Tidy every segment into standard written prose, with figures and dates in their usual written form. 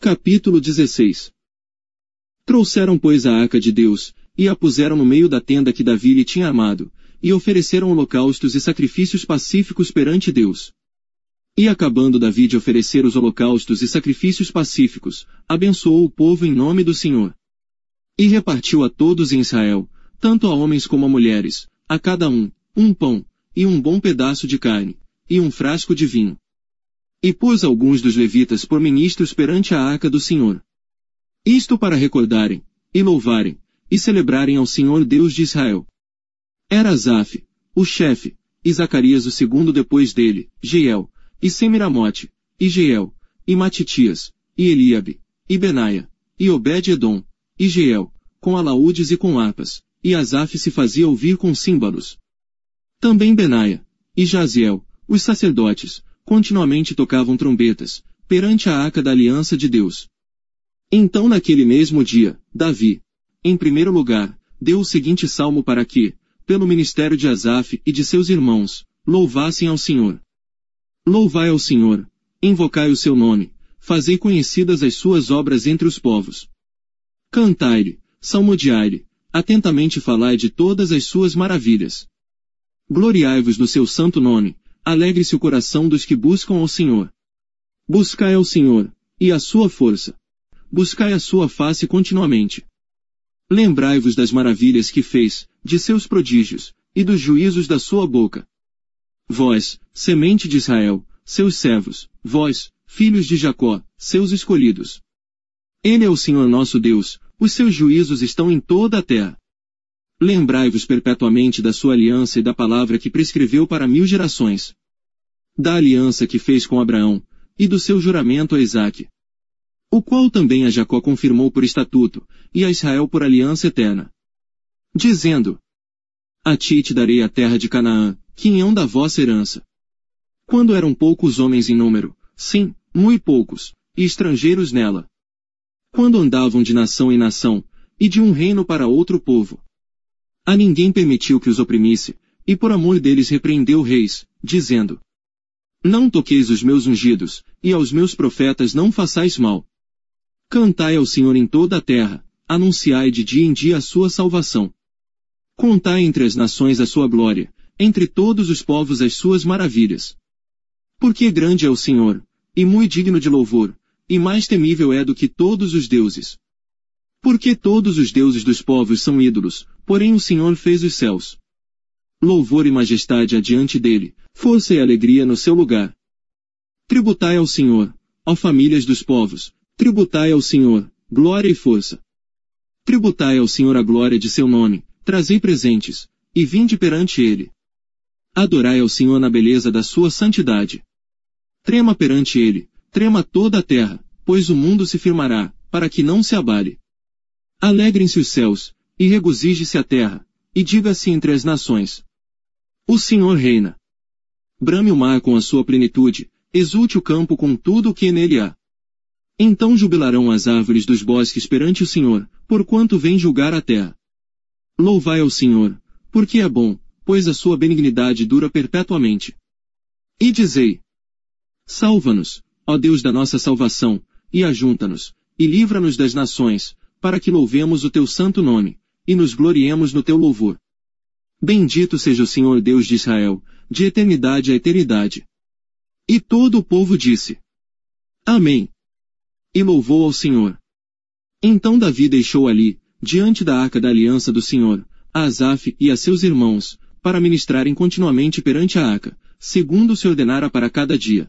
Capítulo 16. Trouxeram, pois, a arca de Deus, e a puseram no meio da tenda que Davi lhe tinha armado, e ofereceram holocaustos e sacrifícios pacíficos perante Deus. E acabando Davi de oferecer os holocaustos e sacrifícios pacíficos, abençoou o povo em nome do Senhor. E repartiu a todos em Israel, tanto a homens como a mulheres, a cada um pão, e um bom pedaço de carne, e um frasco de vinho. E pôs alguns dos levitas por ministros perante a arca do Senhor. Isto para recordarem, e louvarem, e celebrarem ao Senhor Deus de Israel. Era Asaf, o chefe, e Zacarias o segundo depois dele, Jeiel, e Semiramote, e Jeiel, e Matitias, e Eliabe, e Benaia, e Obed-edom, e Jeiel, com alaúdes e com harpas, e Asaf se fazia ouvir com símbolos. Também Benaia, e Jaziel, os sacerdotes, continuamente tocavam trombetas, perante a arca da aliança de Deus. Então naquele mesmo dia, Davi, em primeiro lugar, deu o seguinte salmo para que, pelo ministério de Asaf e de seus irmãos, louvassem ao Senhor. Louvai ao Senhor, invocai o seu nome, fazei conhecidas as suas obras entre os povos. Cantai-lhe, salmodiai-lhe, atentamente falai de todas as suas maravilhas. Gloriai-vos no seu santo nome, alegre-se o coração dos que buscam ao Senhor. Buscai ao Senhor, e a sua força. Buscai a sua face continuamente. Lembrai-vos das maravilhas que fez, de seus prodígios, e dos juízos da sua boca. Vós, semente de Israel, seus servos, vós, filhos de Jacó, seus escolhidos. Ele é o Senhor nosso Deus, os seus juízos estão em toda a terra. Lembrai-vos perpetuamente da sua aliança e da palavra que prescreveu para 1000 gerações. Da aliança que fez com Abraão, e do seu juramento a Isaque. O qual também a Jacó confirmou por estatuto, e a Israel por aliança eterna. Dizendo: A ti te darei a terra de Canaã, quinhão da vossa herança. Quando eram poucos homens em número, sim, muito poucos, e estrangeiros nela. Quando andavam de nação em nação, e de um reino para outro povo. A ninguém permitiu que os oprimisse, e por amor deles repreendeu reis, dizendo: Não toqueis os meus ungidos, e aos meus profetas não façais mal. Cantai ao Senhor em toda a terra, anunciai de dia em dia a sua salvação. Contai entre as nações a sua glória, entre todos os povos as suas maravilhas. Porque grande é o Senhor, e muito digno de louvor, e mais temível é do que todos os deuses. Porque todos os deuses dos povos são ídolos, porém o Senhor fez os céus. Louvor e majestade adiante dele, força e alegria no seu lugar. Tributai ao Senhor, ó famílias dos povos, tributai ao Senhor, glória e força. Tributai ao Senhor a glória de seu nome, trazei presentes, e vinde perante ele. Adorai ao Senhor na beleza da sua santidade. Trema perante ele, trema toda a terra, pois o mundo se firmará, para que não se abale. Alegrem-se os céus, e regozije-se a terra, e diga-se entre as nações: O Senhor reina. Brame o mar com a sua plenitude, exulte o campo com tudo o que nele há. Então jubilarão as árvores dos bosques perante o Senhor, porquanto vem julgar a terra. Louvai ao Senhor, porque é bom, pois a sua benignidade dura perpetuamente. E dizei: Salva-nos, ó Deus da nossa salvação, e ajunta-nos, e livra-nos das nações, para que louvemos o teu santo nome, e nos gloriemos no teu louvor. Bendito seja o Senhor Deus de Israel, de eternidade a eternidade. E todo o povo disse: Amém. E louvou ao Senhor. Então Davi deixou ali, diante da arca da aliança do Senhor, a Asaf e a seus irmãos, para ministrarem continuamente perante a arca, segundo se ordenara para cada dia.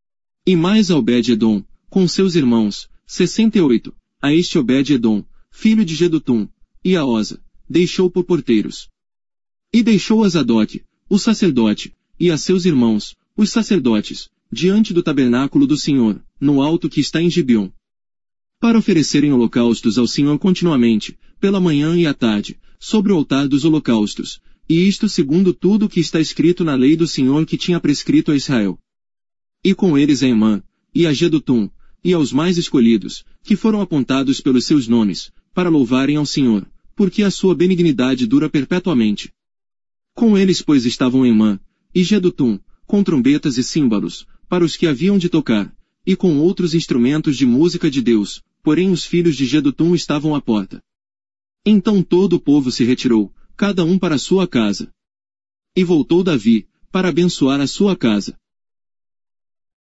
E mais a Obed-edom, com seus irmãos, 68, a este Obed-edom, filho de Jedutum, e a Osa, deixou por porteiros. E deixou a Zadok, o sacerdote, e a seus irmãos, os sacerdotes, diante do tabernáculo do Senhor, no alto que está em Gibeon. Para oferecerem holocaustos ao Senhor continuamente, pela manhã e à tarde, sobre o altar dos holocaustos, e isto segundo tudo o que está escrito na lei do Senhor que tinha prescrito a Israel. E com eles a Emã, e a Jedutum, e aos mais escolhidos, que foram apontados pelos seus nomes, para louvarem ao Senhor, porque a sua benignidade dura perpetuamente. Com eles pois estavam Emã, e Jedutum, com trombetas e símbolos, para os que haviam de tocar, e com outros instrumentos de música de Deus, porém os filhos de Jedutum estavam à porta. Então todo o povo se retirou, cada um para sua casa. E voltou Davi, para abençoar a sua casa.